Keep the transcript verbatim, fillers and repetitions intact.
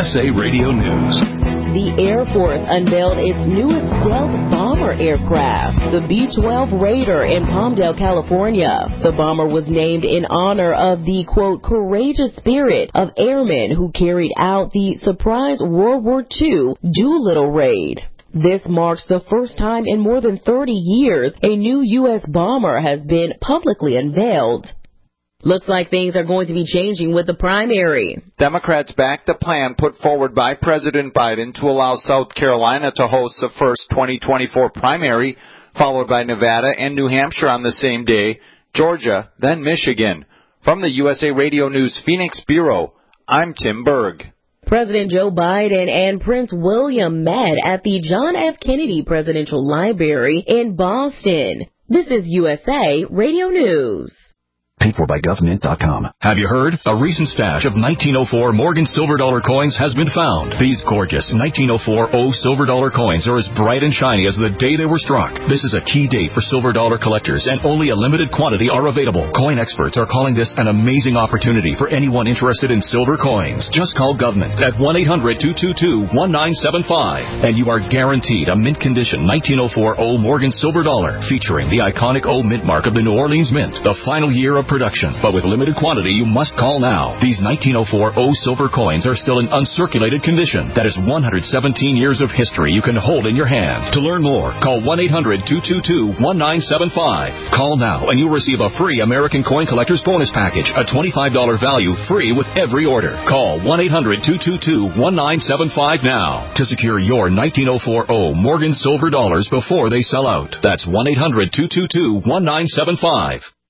S A Radio News. The Air Force unveiled its newest stealth bomber aircraft, the B twelve Raider in Palmdale, California. The bomber was named in honor of the, quote, courageous spirit of airmen who carried out the surprise World War Two Doolittle raid. This marks the first time in more than thirty years a new U S bomber has been publicly unveiled. Looks like things are going to be changing with the primary. Democrats backed the plan put forward by President Biden to allow South Carolina to host the first twenty twenty-four primary, followed by Nevada and New Hampshire on the same day, Georgia, then Michigan. From the U S A Radio News Phoenix Bureau, I'm Tim Berg. President Joe Biden and Prince William met at the John F. Kennedy Presidential Library in Boston. This is U S A Radio News. Paid for by government dot com. Have you heard? A recent stash of nineteen oh four Morgan silver dollar coins has been found. These gorgeous nineteen oh four O silver dollar coins are as bright and shiny as the day they were struck. This is a key date for silver dollar collectors, and only a limited quantity are available. Coin experts are calling this an amazing opportunity for anyone interested in silver coins. Just call government at one eight hundred two two two one nine seven five, and you are guaranteed a mint condition nineteen oh four O Morgan silver dollar featuring the iconic O mint mark of the New Orleans Mint. The final year of production, but with limited quantity, you must call now. These nineteen oh four O silver coins are still in uncirculated condition. That is one hundred seventeen years of history you can hold in your hand. To learn more, call one eight hundred two two two one nine seven five. Call now and you'll receive a free American Coin Collector's Bonus Package, a twenty-five dollars value, free with every order. Call one eight hundred two two two one nine seven five now to secure your nineteen oh four O Morgan silver dollars before they sell out. That's one eight hundred two two two one nine seven five.